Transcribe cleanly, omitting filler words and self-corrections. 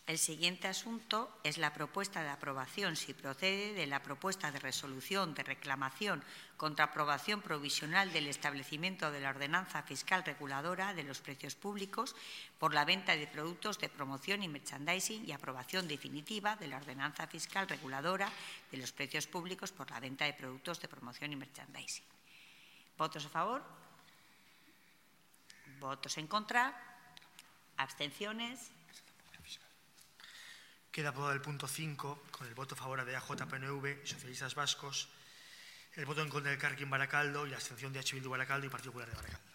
El siguiente asunto es la propuesta de aprobación, si procede, de la propuesta de resolución de reclamación contra aprobación provisional del establecimiento de la ordenanza fiscal reguladora de los precios públicos por la venta de productos de promoción y merchandising y aprobación definitiva de la ordenanza fiscal reguladora de los precios públicos por la venta de productos de promoción y merchandising. ¿Votos a favor? ¿Votos en contra? ¿Abstenciones? Queda aprobado el punto 5 con el voto favorable de AJ, PNV y Socialistas Vascos, el voto en contra del Elkarrekin Baracaldo y la abstención de H. Bildu Baracaldo y Partido Popular de Baracaldo.